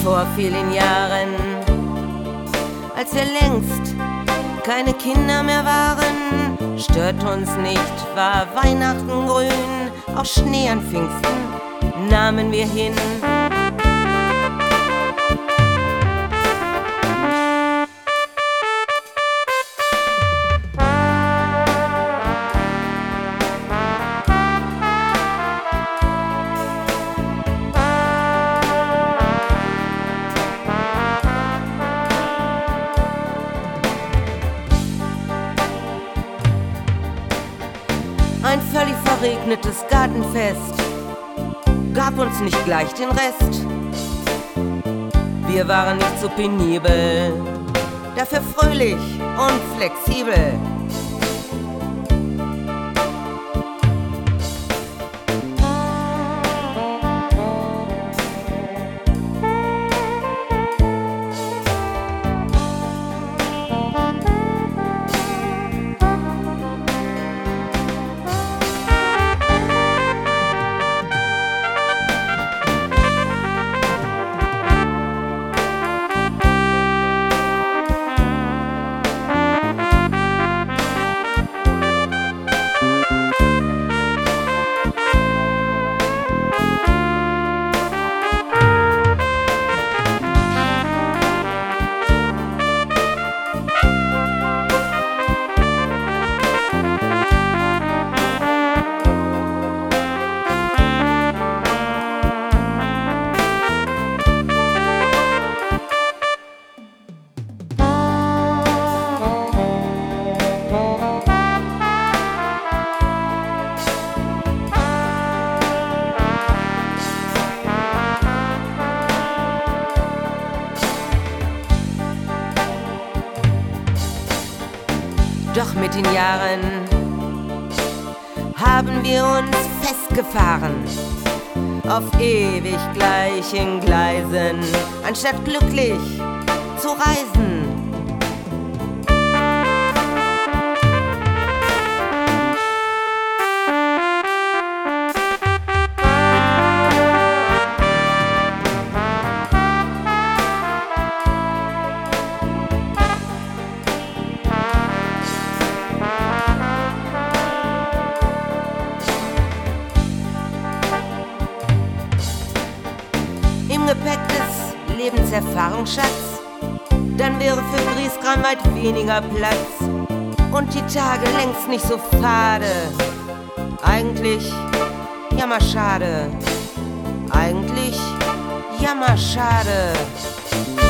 vor vielen Jahren, als wir längst keine Kinder mehr waren. Stört uns nicht, war Weihnachten grün, auch Schnee an Pfingsten nahmen wir hin. Ein völlig verregnetes Gartenfest gab uns nicht gleich den Rest. Wir waren nicht so penibel, dafür fröhlich und flexibel. Doch mit den Jahren haben wir uns festgefahren auf ewig gleichen Gleisen, anstatt glücklich zu reisen. Im Gepäck des Lebenserfahrungsschatz, dann wäre für Griesgram weit weniger Platz und die Tage längst nicht so fade. Eigentlich jammerschade, eigentlich jammerschade.